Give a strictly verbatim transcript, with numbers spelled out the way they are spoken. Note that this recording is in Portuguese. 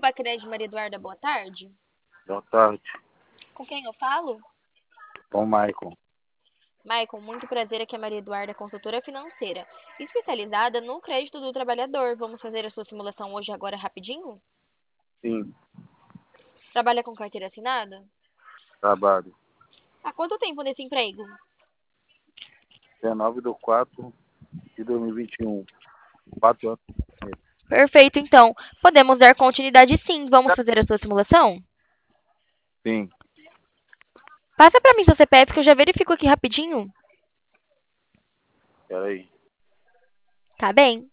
Bacred, Maria Eduarda, boa tarde. Boa tarde. Com quem eu falo? Com o Maicon. Maicon, muito prazer, aqui é a Maria Eduarda, consultora financeira, especializada no crédito do trabalhador. Vamos fazer a sua simulação hoje, agora, rapidinho? Sim, Trabalha com carteira assinada? trabalho. Há quanto tempo nesse emprego? dezenove de quatro de dois mil e vinte e um. Quatro anos. Perfeito, então. Podemos dar continuidade sim. Vamos fazer a sua simulação? Sim, Passa para mim seu C P F que eu já verifico aqui rapidinho. peraí. Tá bem?